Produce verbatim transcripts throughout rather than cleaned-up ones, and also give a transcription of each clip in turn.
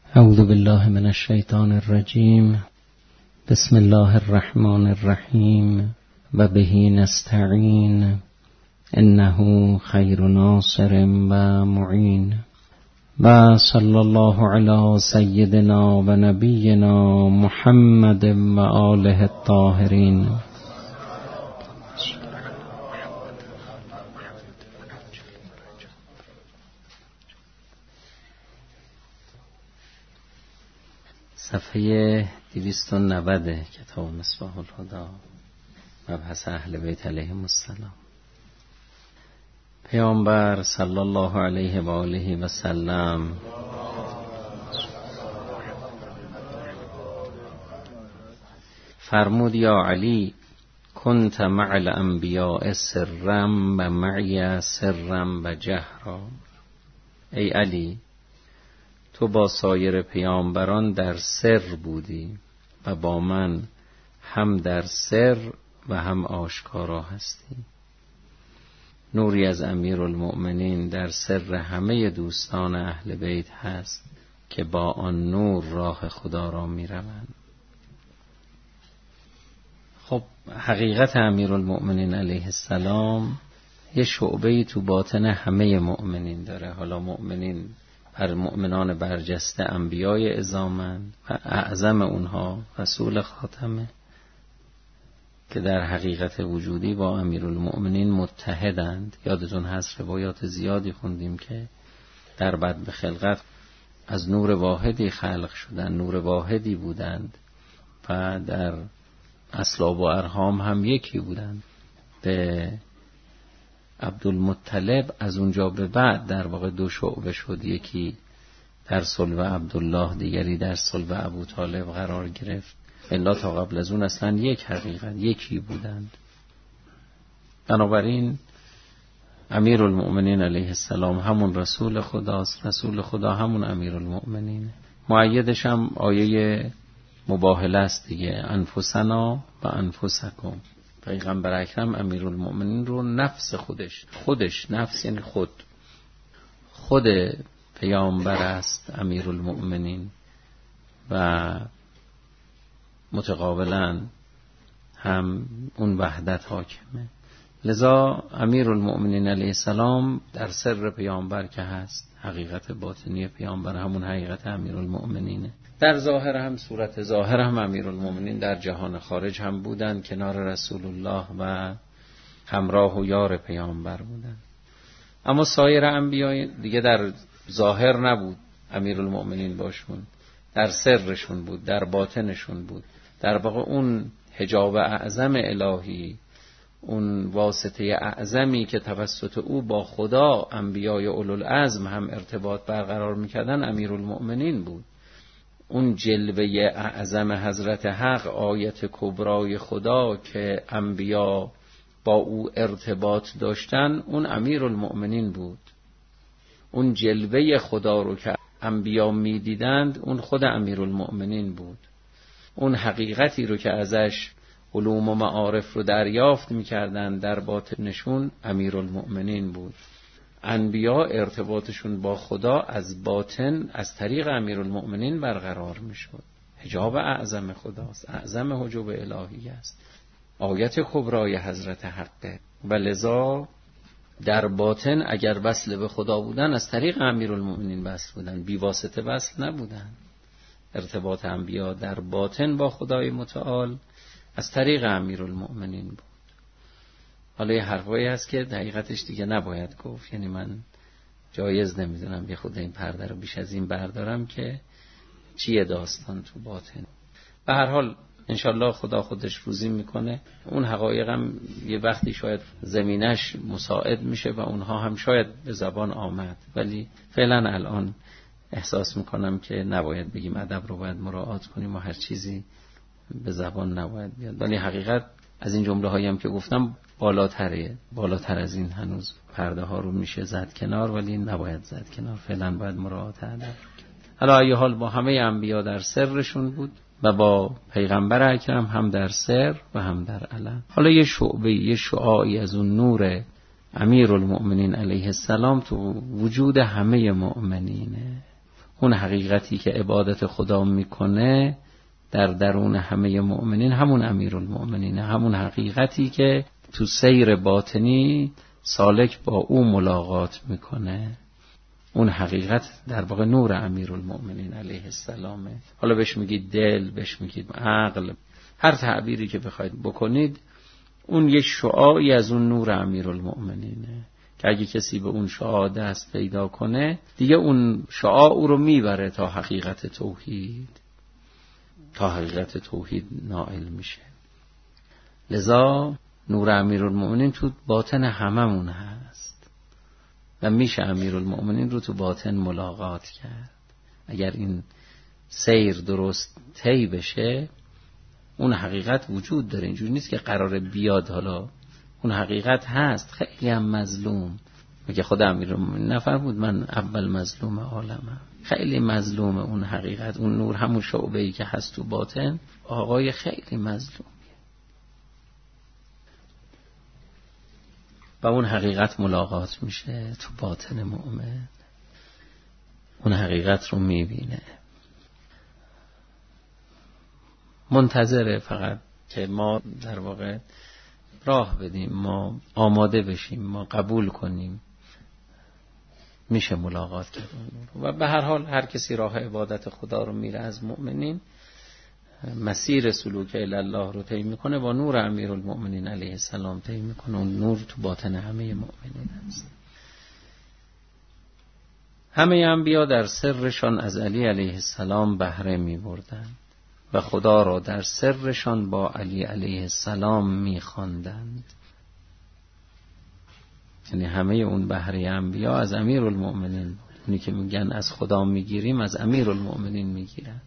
اعوذ بالله من الشیطان الرجیم. بسم الله الرحمن الرحیم و به نستعین انه خیر ناصر و معین. و صلی الله علی سیدنا و نبینا محمد و آله الطاهرین. صفحه دویست و نود کتاب مصباح الهدی، مبحث اهل بیت علیهم السلام. پیامبر صلی الله علیه و آله و سلم فرمود: یا علی کنت مع الانبیاء سرم و معی سرم و جهرا. ای علی، تو با سایر پیامبران در سر بودی و با من هم در سر و هم آشکارا هستی. نوری از امیرالمؤمنین در سر همه دوستان اهل بیت هست که با آن نور راه خدا را می روند. خب حقیقت امیرالمؤمنین علیه السلام یه شعبه‌ای تو باطن همه مؤمنین داره. حالا مؤمنین بر مؤمنان برجسته انبیای عظامند و اعظم اونها رسول خاتمه که در حقیقت وجودی با امیرالمؤمنین متحدند. یادتون هست روایات زیادی خوندیم که در بدء خلقت از نور واحدی خلق شدند، نور واحدی بودند و در اصلاب و ارحام هم یکی بودند. به عبدالمطلب از اونجا به بعد در واقع دو شعبه شد، یکی در صلب عبدالله، دیگری در صلب ابوطالب قرار گرفت. الا تا قبل از اون اصلا یک حقیقت، یکی بودند. بنابراین امیرالمؤمنین علیه السلام همون رسول خداست، رسول خدا همون امیرالمؤمنین. مؤیدش هم آیه مباهله است دیگه، انفسنا و انفسکم. پیغمبر اکرم امیرالمؤمنین رو نفس خودش خودش نفس یعنی خود خود پیامبر است امیرالمؤمنین و متقابلا هم اون وحدت حاکمه. لذا امیرالمؤمنین علیه السلام در سر پیامبر که هست، حقیقت باطنی پیامبر همون حقیقت امیرالمؤمنینه. در ظاهر هم، صورت ظاهر هم امیرالمؤمنین در جهان خارج هم بودن، کنار رسول الله و همراه و یار پیامبر بودن. اما سایر انبیاء دیگه در ظاهر نبود امیرالمؤمنین باشون، در سرشون بود، در باطنشون بود. در واقع اون حجاب اعظم الهی، اون واسطه اعظمی که توسط او با خدا انبیای اولوالعزم هم ارتباط برقرار میکردن امیرالمؤمنین بود. اون جلوه اعظم حضرت حق، آیت کبرای خدا که انبیا با او ارتباط داشتن، اون امیرالمؤمنین بود. اون جلوه خدا رو که انبیا میدیدند، اون خود امیرالمؤمنین بود. اون حقیقتی رو که ازش علوم و معارف رو دریافت میکردند در باطنشون، امیرالمؤمنین بود. انبیا ارتباطشون با خدا از باطن از طریق امیرالمؤمنین برقرار میشد. حجاب اعظم خداست، اعظم حجاب الهی است، آیت کبرای حضرت حقه. و لذا در باطن اگر وصل به خدا بودن، از طریق امیرالمؤمنین وصل بودن، بی واسطه وصل نبودن. ارتباط انبیا در باطن با خدای متعال از طریق امیرالمؤمنین بود. حالا یه حرفایی هست که دقیقتش دیگه نباید گفت، یعنی من جایز نمیدونم یه خود این پرده رو بیش از این بردارم که چیه داستان تو باطن. به هر حال انشالله خدا خودش روزی میکنه. اون حقایقم یه وقتی شاید زمینش مساعد میشه و اونها هم شاید به زبان آمد، ولی فعلا الان احساس میکنم که نباید بگیم، ادب رو باید مراعات کنیم و هر چیزی به زبان نباید بیاد. ولی حقیقت از این جمله هایی هم که گفتم بالاتره، بالاتر از این هنوز پرده ها رو میشه زد کنار، ولی نباید زد کنار. فعلا باید مراعات ادب رو کرد. حالا ای حال با همه انبیا در سرشون بود و با پیغمبر اکرم هم در سر و هم در علن. حالا یه شعبه، یه شعاعی از اون نور امیرالمؤمنین علیه السلام تو وجود همه مؤمنینه. اون حقیقتی که عبادت خدا میکنه در درون همه مؤمنین همون امیرالمؤمنین، همون حقیقتی که تو سیر باطنی سالک با او ملاقات میکنه، اون حقیقت در واقع نور امیرالمؤمنین علیه السلامه. حالا بهش میگید دل، بهش میگید عقل، هر تعبیری که بخواید بکنید، اون یک شعاعی از اون نور امیرالمؤمنینه که اگه کسی به اون شعاع دست پیدا کنه دیگه اون شعاع او رو میبره تا حقیقت توحید، تا حقیقت توحید نائل میشه. لذا نور امیرالمؤمنین تو باطن هممون هست و میشه امیرالمؤمنین رو تو باطن ملاقات کرد. اگر این سیر درست طی بشه اون حقیقت وجود داره، اینجوری نیست که قراره بیاد، حالا اون حقیقت هست. خیلی هم مظلوم، میگه خدا امیرالمؤمنین نفرمود من اول مظلوم عالمم، خیلی مظلوم اون حقیقت، اون نور، همون شعبه‌ای که هست تو باطن، آقای خیلی مظلومیه و اون حقیقت ملاقات میشه تو باطن مؤمن، اون حقیقت رو میبینه. منتظره فقط که ما در واقع راه بدیم، ما آماده بشیم، ما قبول کنیم، میشه ملاقات کرد. و به هر حال هر کسی راه عبادت خدا رو میره از مؤمنین، مسیر سلوک الی الله رو طی میکنه، با نور امیرالمؤمنین علیه السلام طی میکنه. اون نور تو باطن همه مؤمنین هست. همه انبیا در سرشان از علی علیه السلام بهره میبردند و خدا را در سرشان با علی علیه السلام میخواندند. یعنی همه اون بهره انبیا از امیرالمؤمنین، اونی که میگن از خدا میگیریم از امیرالمؤمنین میگیرن،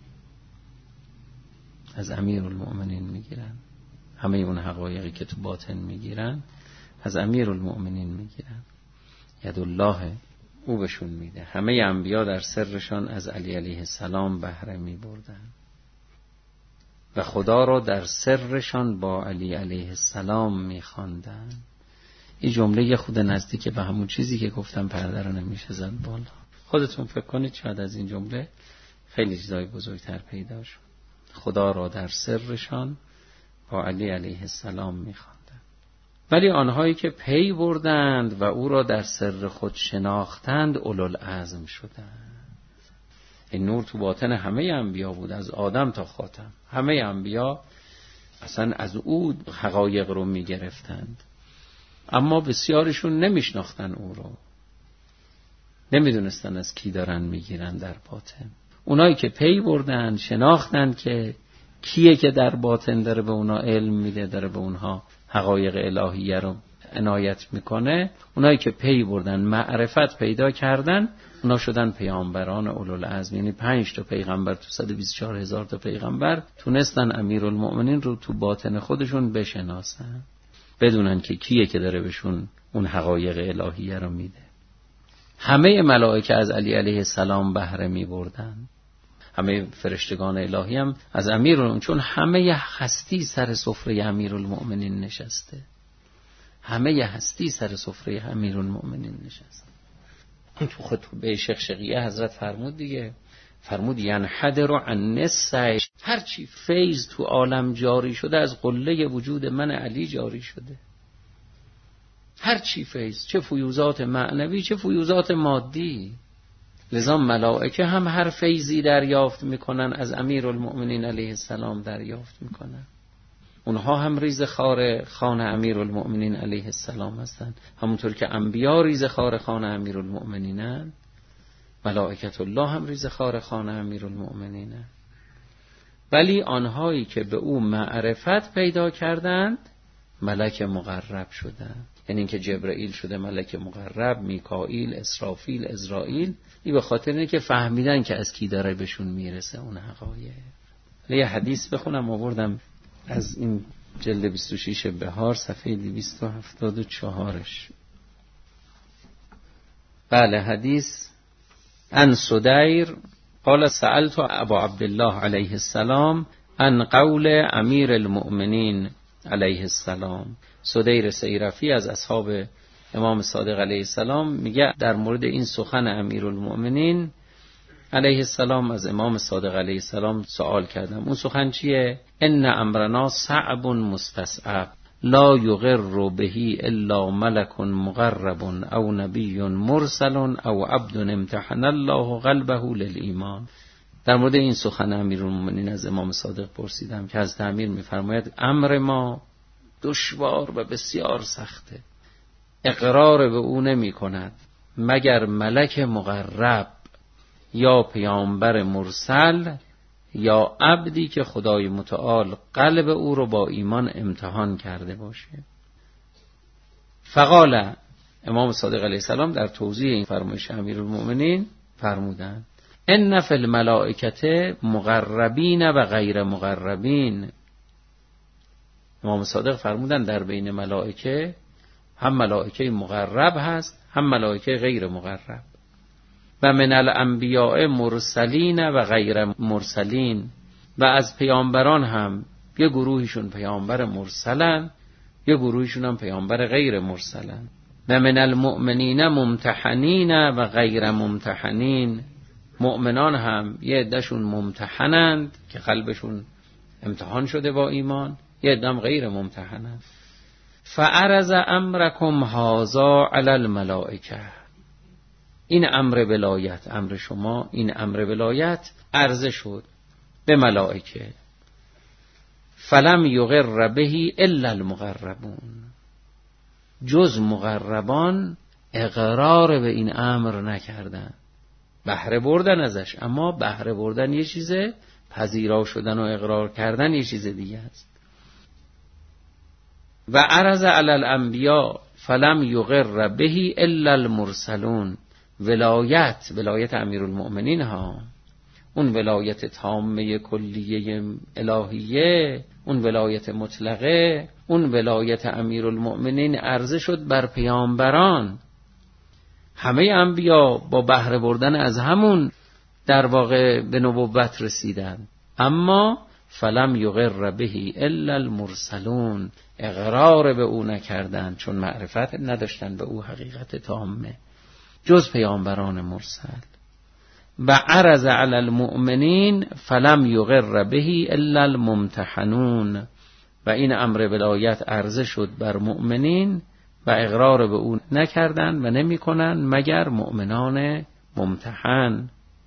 از امیرالمؤمنین میگیرن. همه اون حقایقی که تو باطن میگیرن از امیرالمؤمنین میگیرن، یدالله او بهشون میده. همه انبیا در سرشان از علی علیه السلام بهره میبردن و خدا را در سرشان با علی علیه السلام میخواندن. این جمله خود نزدیک به همون چیزی که گفتم، پرده رو نمیشه زد بالا. خودتون فکر کنید شاید از این جمله خیلی چیزای بزرگتر پیدا شد. خدا را در سرشان با علی علیه السلام میخواندند. ولی آنهایی که پی بردند و او را در سر خود شناختند اولوالعزم شدند. این نور تو باطن همه انبیا بود، از آدم تا خاتم. همه انبیا اصلا از او حقایق رو میگرفتند، اما بسیارشون نمیشناختن او رو، نمیدونستن از کی دارن میگیرن در باطن. اونایی که پی بردن شناختن که کیه که در باطن داره به اونا علم میده، داره به اونها حقایق الهیه رو عنایت میکنه، اونایی که پی بردن معرفت پیدا کردن، اونا شدن پیامبران اولوالعزم. یعنی پنج تا پیغمبر تو صد و بیست و چهار هزار تا پیغمبر تونستن امیرالمؤمنین رو تو باطن خودشون بشناسن، بدونن که کیه که داره بهشون اون حقایق الهیه رو میده. همه ملائکه از علی علیه السلام بهره می بردن، همه فرشتگان الهی هم از امیرالمؤمنین، چون همه هستی سر سفره امیرالمؤمنین نشسته، همه هستی سر سفره امیرالمؤمنین نشسته. تو خطبه شیخ شقیه حضرت فرمود دیگه، فرمود ینحدر عن السعی، هر چی فیض تو عالم جاری شده از قله وجود من علی جاری شده. هر چی فیض، چه فیوزات معنوی چه فیوزات مادی. لذا ملائکه هم هر فیضی دریافت میکنن از امیرالمؤمنین علیه السلام دریافت میکنن. اونها هم ریز خار خانه امیرالمؤمنین علیه السلام هستن، همونطور که انبیا ریز خار خانه امیرالمؤمنینن، ملائکت الله هم ریز خار خانه امیرالمؤمنینن. ولی آنهایی که به او معرفت پیدا کردند ملک مقرب شدند. یعنی اینکه جبرائیل شده ملک مقرب، میکائیل، اسرافیل، عزرائیل، این به خاطر اینه که فهمیدن که از کی داره بهشون میرسه اون حقایق. یه حدیث بخونم، آوردم از این جلد بیست و شش بهار صفحه دویست و هفتاد و چهار. بله، حدیث ان سدیر قال سألت ابا عبدالله علیه السلام عن قول امیر المؤمنین علیه السلام. سدیر سیرفی از اصحاب امام صادق علیه السلام میگه در مورد این سخن امیرالمؤمنین علیه السلام از امام صادق علیه السلام سوال کردم. اون سخن چیه؟ ان امرنا صعب مستصعب لا یغر بهی الا ملک مقرب او نبی مرسل او عبد امتحن الله قلبه للایمان. در مورد این سخن امیرالمومنین از امام صادق پرسیدم که از امیر میفرماید امر ما دشوار و بسیار سخته، اقرار به او نمی کند مگر ملک مقرب یا پیامبر مرسل یا عبدی که خدای متعال قلب او رو با ایمان امتحان کرده باشه. فقال امام صادق علیه السلام در توضیح این فرمایش امیرالمومنین فرمودند ان فی الملائکه مقربین و غیر مقربین. امام صادق فرمودند در بین ملائکه هم ملائکه مقرب هست هم ملائکه غیر مقرب. و من الانبیاء مرسلین و غیر مرسلین، و از پیامبران هم یه گروهشون پیامبر مرسلن یه گروهشون هم پیامبر غیر مرسلن. و من المؤمنین ممتحنین و غیر ممتحنین، مؤمنان هم یه عدهشون ممتحنند که قلبشون امتحان شده با ایمان، یه عدهم غیر ممتحنند. فعرض امرکم هذا علی الملائکه، این امر ولایت، امر شما این امر ولایت عرضه شد به ملائکه. فلم یغر بهی الا المقربون، جز مقربان اقرار به این امر نکردن، بهره بردن ازش، اما بهره بردن یه چیزه، پذیرا شدن و اقرار کردن یه چیز دیگه است. و عرض علی الانبیاء فلم یغر بهی الا المرسلون، ولایت، ولایت امیرالمؤمنین ها، اون ولایت تامه کلیه الهیه، اون ولایت مطلقه، اون ولایت امیرالمؤمنین عرضه شد بر پیامبران. همه انبیا با بهره بردن از همون در واقع به نبوت رسیدن، اما فلم یغر بهی الا المرسلون، اقرار به او نکردند چون معرفت نداشتن به او حقیقت تامه، جز پیامبران مرسل. و عرض علی المؤمنین فلم یغر بهی الا الممتحنون، و این امر ولایت عرضه شد بر مؤمنین و اقرار به او نکردند و نمی کنند مگر مؤمنان ممتحن.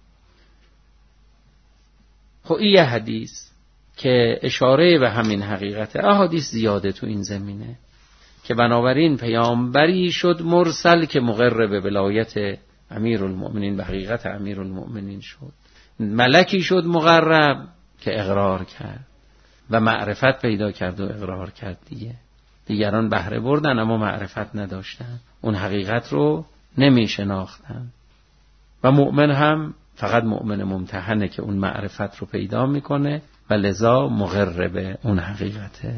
خب این یه حدیث که اشاره به همین حقیقت. احادیث زیاده تو این زمینه که بنابراین پیامبری شد مرسل که مقر به ولایت امیرالمؤمنین، به حقیقت امیرالمؤمنین شد. ملکی شد مقرب که اقرار کرد و معرفت پیدا کرد و اقرار کرد. دیگه دیگران بهره بردن اما معرفت نداشتن، اون حقیقت رو نمی شناختن. و مؤمن هم فقط مؤمن ممتحنه که اون معرفت رو پیدا میکنه و لذا مقر به اون حقیقته.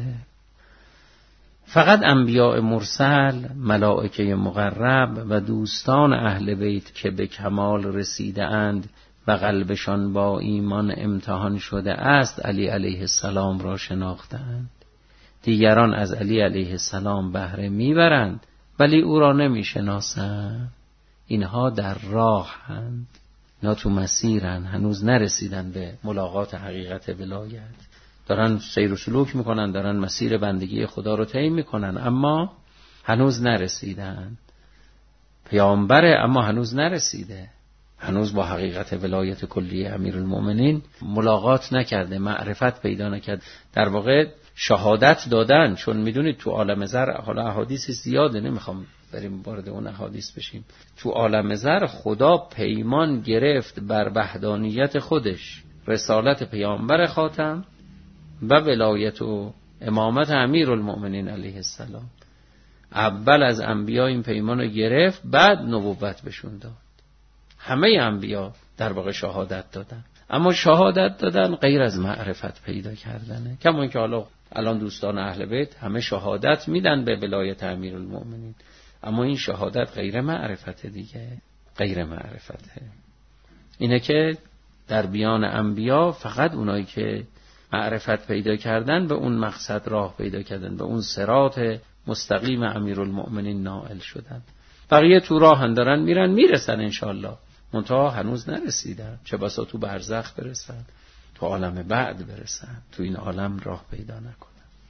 فقط انبیاء مرسل، ملائکه مقرب و دوستان اهل بیت که به کمال رسیده اند و قلبشان با ایمان امتحان شده است، علی علیه السلام را شناختند. دیگران از علی علیه السلام بهره میبرند ولی او را نمیشناسند. اینها در راه هند، اینا تو مسیرن، هنوز نرسیدن به ملاقات حقیقت ولایت. دارن سیر و سلوک میکنن، دارن مسیر بندگی خدا رو طی میکنن، اما هنوز نرسیدن. پیامبره اما هنوز نرسیده، هنوز با حقیقت ولایت کلی امیرالمؤمنین ملاقات نکرده، معرفت پیدا نکرد. در واقع شهادت دادن، چون میدونید تو عالم زر، حالا احادیث زیاده نمیخوام بریم وارد اون احادیث بشیم، تو عالم زر خدا پیمان گرفت بر وحدانیت خودش، رسالت پیامبر خاتم و ولایت و امامت امیرالمؤمنین علیه السلام. اول از انبیا این پیمان رو گرفت، بعد نبوت بهشون داد. همه انبیا در واقع شهادت دادن، اما شهادت دادن غیر از معرفت پیدا کردنه. کما که حالا الان دوستان اهل بیت همه شهادت میدن به ولایت امیرالمؤمنین، اما این شهادت غیر معرفت دیگه، غیر معرفته. اینه که در بیان انبیا فقط اونایی که معرفت پیدا کردن به اون مقصد راه پیدا کردن، به اون صراط مستقیم امیرالمؤمنین نائل شدن. بقیه تو راه دارن میرن، میرسن انشالله، منتها هنوز نرسیدن، چه بسا تو برزخ برسن، تو عالم بعد برسن، تو این عالم راه پیدا نکنن.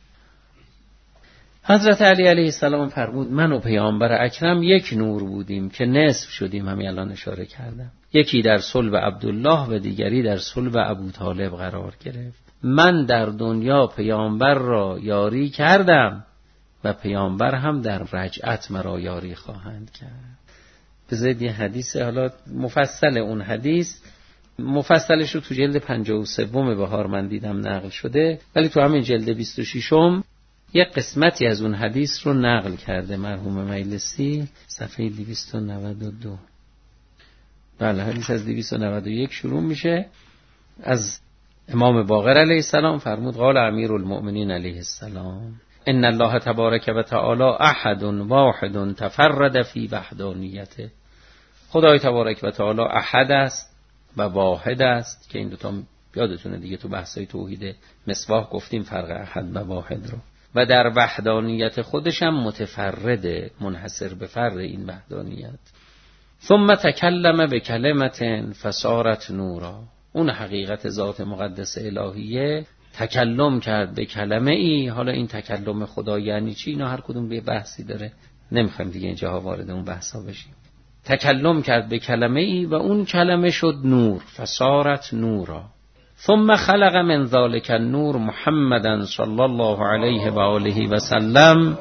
حضرت علی علیه السلام فرمود من و پیامبر اکرم یک نور بودیم که نصف شدیم، همین الان اشاره کردم. یکی در صلب عبدالله و دیگری در صلب ابو طالب قرار گرفت. من در دنیا پیامبر را یاری کردم و پیامبر هم در رجعت مرا یاری خواهند کرد. بذارید یه حدیث، حالا مفصل اون حدیث مفصلش رو تو جلد پنجاه و سوم بهار من دیدم نقل شده، ولی تو همین جلد بیست و ششم یه قسمتی از اون حدیث رو نقل کرده مرحوم مجلسی، صفحه دویست و نود و دو. بله، حدیث از دویست و نود و یک شروع میشه. از امام باقر علیه السلام فرمود قال امیر المؤمنین علیه السلام ان الله تبارک و تعالی احد واحد تفرد فی وحدانیته. خدای تبارک و تعالی احد است و واحد است، که این دوتا یادتونه دیگه تو بحثای توحید مصباح گفتیم فرق احد و واحد رو، و در وحدانیت خودش هم متفرده، منحصر به فرد این وحدانیت. ثم تکلم به کلمت فصارت نورا. اون حقیقت ذات مقدس الهیه تکلم کرد به کلمه ای. حالا این تکلم خدا یعنی چی؟ اینا هر کدوم به بحثی داره، نمیخوایم دیگه اینجاها وارد اون بحثا بشیم. تکلم کرد به کلمه ای و اون کلمه شد نور، فصارت نورا. ثم خلق من ذلك النور محمدا صلی الله علیه و آله و سلم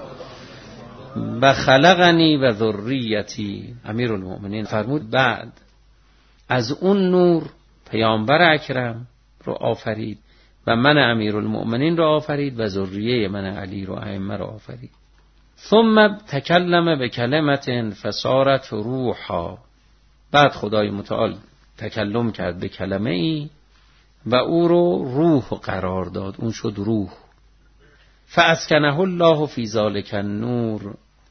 و خلقنی و ذریتی. امیر المؤمنین فرمود بعد از اون نور پیامبر اکرم رو آفرید و من امیر المؤمنین رو آفرید و ذریه من علی رو ائمه رو آفرید. ثم تکلم به کلمت فصارت روحا. بعد خدای متعال تکلم کرد به کلمه ای و او رو روح قرار داد، اون شد روح. فاسکنه الله فی ذلک النور.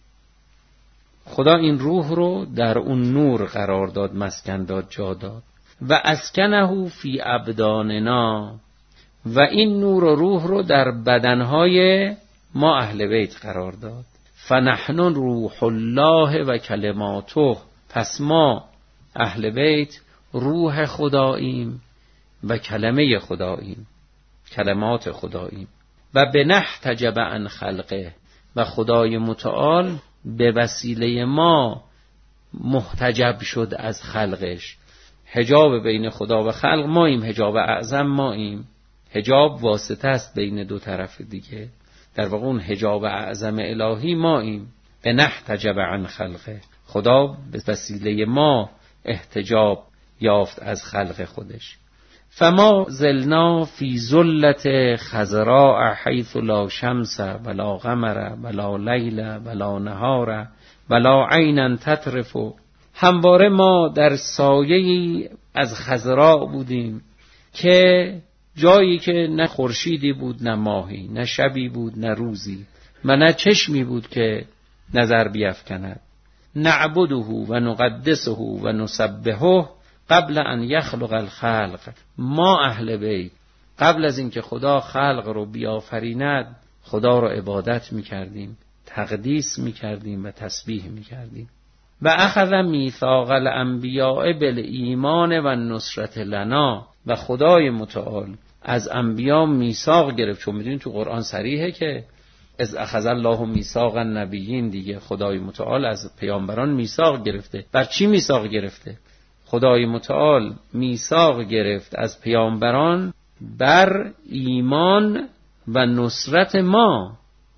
خدا این روح رو در اون نور قرار داد، مسکن داد، جا داد. و اسکنه فی ابداننا. و این نور و روح رو در بدنهای ما اهل بیت قرار داد. فنحن روح الله و کلماته. پس ما اهل بیت روح خداییم و کلمه خداییم، کلمات خداییم. و به نحتجب عن خلقه. و خدای متعال به وسیله ما محتجب شد از خلقش. حجاب بین خدا و خلق ماییم، حجاب اعظم ماییم. حجاب واسطه است بین دو طرف دیگه، در واقع اون حجاب اعظم الهی ماییم. به نحتجب عن خلقه. خدا به وسیله ما احتجاب یافت از خلق خودش. فما زلنا فی ذلت خضراء حیث لا شمس ولا قمر ولا لیل ولا نهار ولا عینا تطرف. همواره ما در سایه‌ای از خضراء بودیم که جایی که نه خورشیدی بود نه ماهی، نه شبی بود نه روزی، و نه چشمی بود که نظر بیفکند. نعبده و نقدسه و نسبحه قبل ان یخلق الخلق. ما اهل بیت قبل از اینکه خدا خلق رو بیافریند خدا رو عبادت میکردیم، تقدیس میکردیم و تسبیح میکردیم. و اخذ میثاق الانبیاء بالایمان و النصرة لنا. و خدای متعال از انبیا میثاق گرفت، چون میدونید تو قرآن صریحه که از اخذ الله میثاق النبیین، دیگه خدای متعال از پیامبران میثاق گرفته. بر چی میثاق گرفته؟ خدای متعال میثاق گرفت از پیامبران بر ایمان و نصرت ما،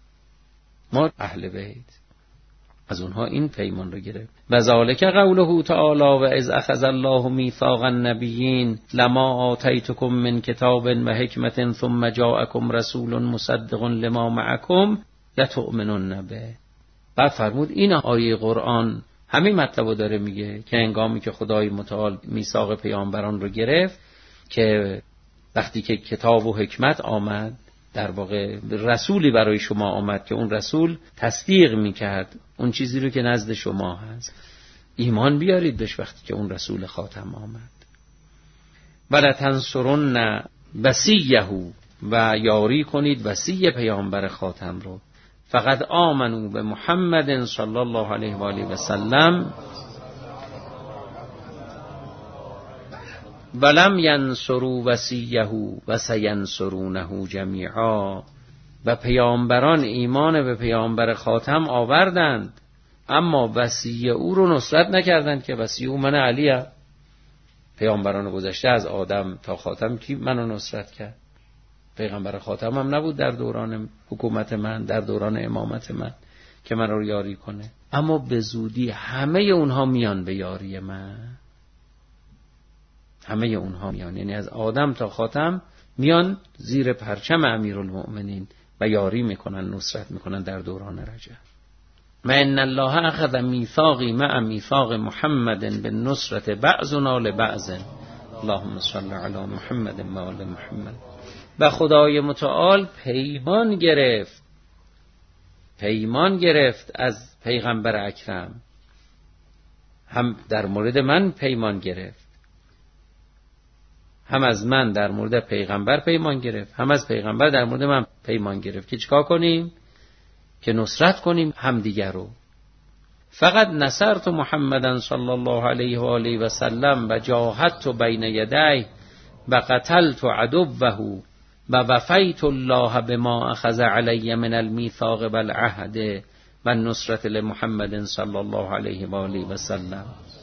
ما اهل بیت، از اونها این پیمان رو گرفت. و ذالک قوله تعالی و اذ اخذ الله میثاق النبیین لما آتیتکم من کتاب و حکمت ثم جاءکم رسول مصدق لما معکم لتؤمنن به. بعد فرمود این آیه قرآن همین مطلب رو داره میگه که هنگامی که خدای متعال میثاق پیامبران رو گرفت، که وقتی که کتاب و حکمت آمد، در واقع رسولی برای شما آمد که اون رسول تصدیق میکرد اون چیزی رو که نزد شما هست، ایمان بیارید بهش وقتی که اون رسول خاتم آمد. ولتنصرن وصیه. و یاری کنید وصی پیامبر خاتم رو. فقط آمنو به محمد صلی الله علیه و آله و سلم ولم ینصروا وصیه و سینصرونه جمیعا. و پیامبران ایمان به پیامبر خاتم آوردند اما وصی او رو نصرت نکردند که وصی او من علیه. پیامبران گذشته از آدم تا خاتم کی منو نصرت کرد؟ پیغمبر خاتم هم نبود در دوران حکومت من، در دوران امامت من که من رو یاری کنه. اما به زودی همه اونها میان به یاری من، همه اونها میان، یعنی از آدم تا خاتم میان زیر پرچم امیرالمؤمنین و یاری میکنن، نصرت میکنن در دوران رجب. و ان الله اخذ میثاقی مع میثاق محمد بالنصرة بعضنا لبعض اللهم صل علی محمد و آل محمد. و خدای متعال پیمان گرفت، پیمان گرفت از پیغمبر اکرم، هم در مورد من پیمان گرفت، هم از من در مورد پیغمبر پیمان گرفت، هم از پیغمبر در مورد من پیمان گرفت که چیکار کنیم؟ که نصرت کنیم همدیگر رو. فقط نصرت محمدن صلی الله علیه و آله و سلم و جاهدت بین یدیه و قتلت عدوه و وفیت الله بما اخذ علی من المیثاق والعهد و النصرة لمحمد صلی الله علیه و آله و سلم.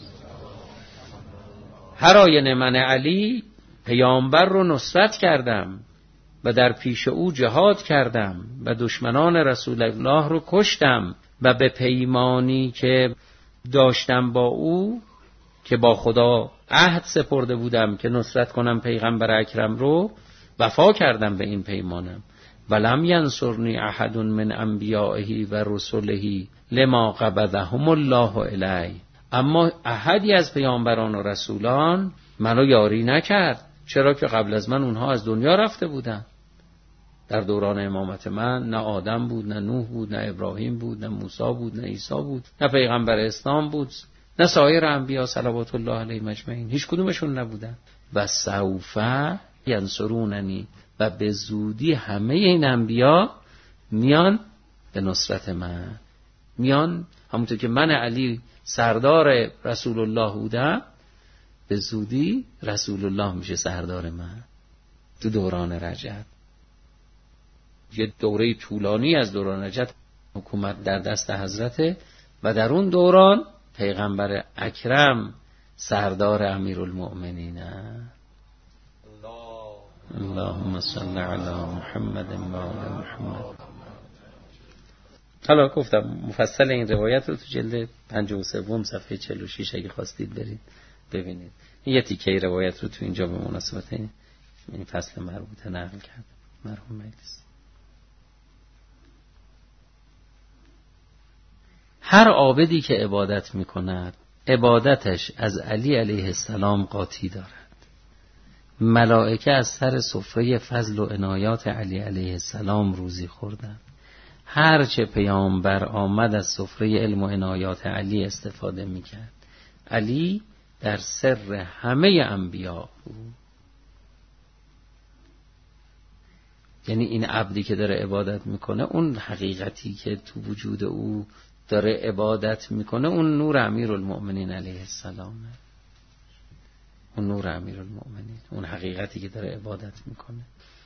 هر آینه من علی پیامبر رو نصرت کردم و در پیش او جهاد کردم و دشمنان رسول الله رو کشتم و به پیمانی که داشتم با او که با خدا عهد سپرده بودم که نصرت کنم پیغمبر اکرم رو، وفا کردم به این پیمانم. ولم ینصرنی احد من انبیائه و رسله لما قبضهم الله الی. اما احدی از پیامبران و رسولان منو یاری نکرد، چرا که قبل از من اونها از دنیا رفته بودن. در دوران امامت من نه آدم بود، نه نوح بود، نه ابراهیم بود، نه موسی بود، نه عیسی بود، نه پیغمبر اسلام بود، نه سایر انبیا صلوات الله علیهم اجمعین، هیچ کدومشون نبودن. و سوف ینصروننی، و به زودی همه این انبیا میان به نصرت من، میان همونطور که من علی سردار رسول الله بودم، به زودی رسول الله میشه سردار من. تو دوران رجب، یه دوره طولانی از دوران رجب حکومت در دست حضرته و در اون دوران پیغمبر اکرم سردار امیرالمؤمنین. اللهم صل علی محمد و آل محمد. حالا گفتم مفصل این روایت رو تو جلد پنجاه و سه صفحه چهل و شش اگه خواستید برید ببینید. یه تیکه روایت رو تو اینجا به مناسبت این فصل مربوطه نقل کرد مرحوم مجلسی. هر عابدی که عبادت میکند عبادتش از علی علیه السلام قاطی دارد. ملائکه از سر سفره فضل و عنایات علی علیه السلام روزی خوردند. هرچه پیامبر آمد از سفره علم و عنایات علی استفاده میکرد. علی در سر همه انبیا بود. یعنی این عبدی که داره عبادت میکنه، اون حقیقتی که تو وجود او داره عبادت میکنه، اون نور امیرالمؤمنین علیه السلامه. اون نور امیرالمؤمنین، اون حقیقتی که داره عبادت میکنه.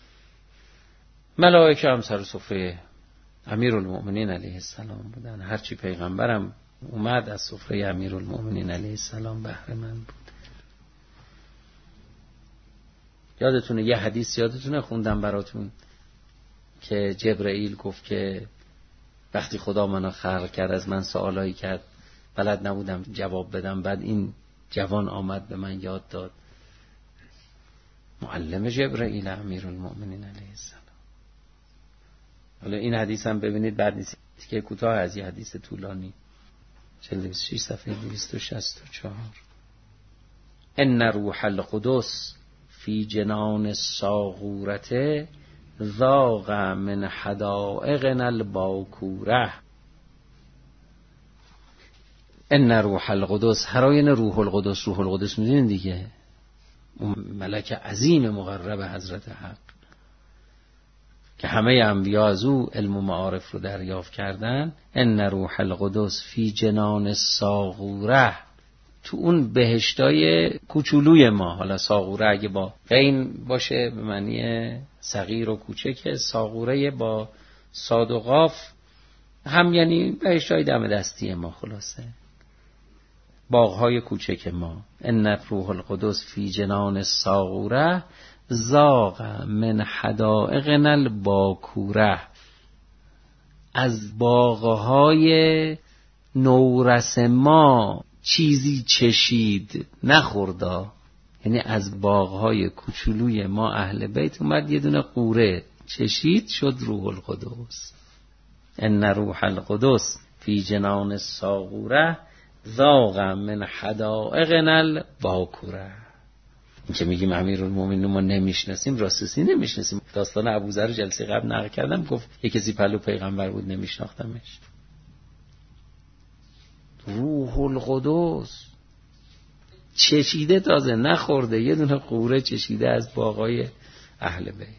ملائکه هم سر سفره امیرالمؤمنین علیه السلام بودن. هرچی پیغمبرم اومد از سفره امیرالمؤمنین علیه السلام بهره مند بود. یادتونه یه حدیث یادتونه خوندم براتون که جبرئیل گفت که وقتی خدا منو خلق کرد از من سوالایی کرد، بلد نبودم جواب بدم، بعد این جوان آمد به من یاد داد. معلم جبرئیل امیرالمؤمنین علیه السلام. حالا این حدیث هم ببینید، بعد نیست که کوتاه از یه حدیث طولانی، چهل و شش صفحه دویست و شصت و چهار. ان روح القدس فی جنان الساغورته ذاق من حدائقنا الباکوره. ان روح القدس، هر آینه روح القدس، روح القدس میدونین دیگه، اون ملک عظیم مقرب حضرت حق که همه انبیا از او علم و معارف رو دریافت کردن. ان روح القدس فی جنان الساغوره تو اون بهشتای کوچولوی ما. حالا ساغوره اگه با غین باشه به معنی صغیر و کوچکه، ساغوره با صاد و قاف هم یعنی بهشتای دم دستی ما. خلاصه باغهای کوچک ما. ان روح القدس فی جنان الساغوره زاغ من حدائقنا الباکوره. از باغهای نورس ما چیزی چشید نخوردا، یعنی از باغهای کوچولوی ما اهل بیت اومد یه دونه قوره چشید، شد روح القدس. ان روح القدس فی جنان الساغوره ذاق من حدائقنا الباکوره. این که میگیم امیرالمومنین ما نمیشناسیم، راستسی نمیشناسیم. داستان ابوذر جلسه قبل نقل کردم، گفت یه کسی پلو پیغمبر بود نمیشناختمش. روح القدس چشیده، تازه نخورده، یه دونه قوره چشیده از باغای اهل بیت.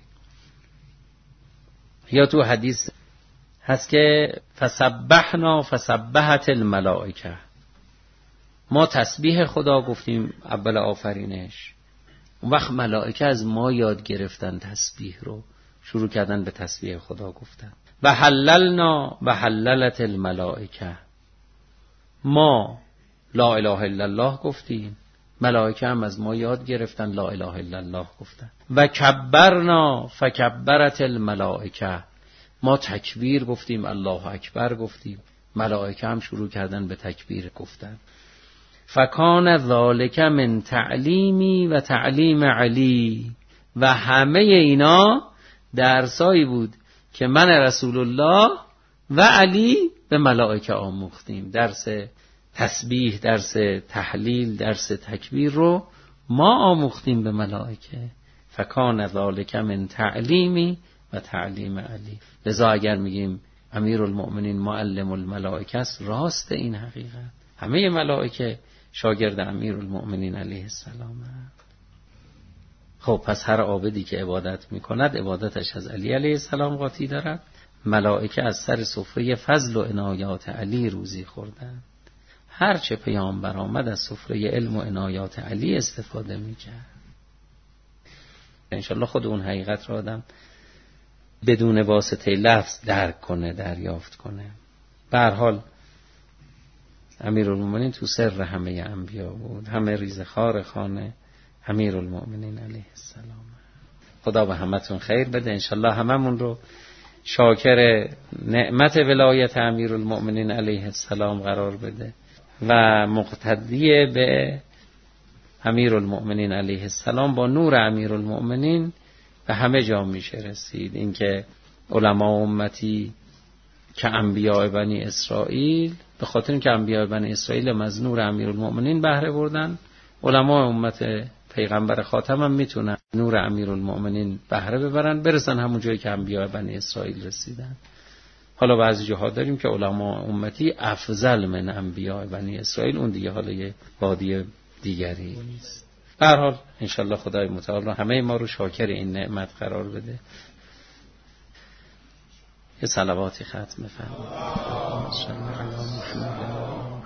یا تو حدیث هست که فسبحنا فسبحت الملائکه، ما تسبیح خدا گفتیم اول آفرینش، اون وقت ملائکه از ما یاد گرفتن تسبیح رو، شروع کردن به تسبیح خدا گفتن. و حللنا و حللت الملائکه، ما لا اله الا الله گفتیم، ملائکه هم از ما یاد گرفتن لا اله الا الله گفتن. و کبرنا فکبرت الملائکه، ما تکبیر گفتیم الله اکبر گفتیم، ملائکه هم شروع کردن به تکبیر گفتن. فکان ذالک من تعلیمی و تعلیم علی، و همه اینا درسایی بود که من رسول الله و علی به ملائکه آموختیم. درس تسبیح، درس تحلیل، درس تکبیر رو ما آموختیم به ملائکه. فکان ذالک من تعلیمی و تعلیم علی. لذا اگر میگیم امیرالمؤمنین معلم الملائکه است، راست این حقیقت. همه ملائکه شاگرد امیرالمؤمنین علیه السلام. خب پس هر عابدی که عبادت میکند عبادتش از علی علیه السلام قاطی دارد. ملائکه از سر سفره فضل و عنایات علی روزی خوردند. هرچه پیامبر آمد از سفره علم و عنایات علی استفاده میکرد. انشالله خود اون حقیقت را آدم بدون واسطه لفظ درک کنه، دریافت کنه. به هر حال امیرالمومنین تو سر همه انبیا بود، همه ریزخوار خانه امیرالمومنین علیه السلام. خدا به همتون خیر بده، انشالله هممون رو شاکر نعمت ولایت امیرالمومنین علیه السلام قرار بده و مقتدی به امیرالمومنین علیه السلام. با نور امیرالمومنین به همه جا میشه رسید. اینکه علما امتی که انبیاء بنی اسرائیل، به خاطر اینکه انبیاء بنی اسرائیل از نور امیرالمومنین بهره بردن، علما امت پیغمبر خاتم هم میتونن نور امیرالمومنین بهره ببرن، برسن همون جایی که انبیاء بنی اسرائیل رسیدن. حالا بعضی جاها داریم که علما امتی افضل من انبیاء بنی اسرائیل، اون دیگه حالا یه وادی دیگری است. به هر حال انشالله خدای متعال همه ما رو شاکر این نعمت قرار بده. یه صلواتی ختم بفرمایید.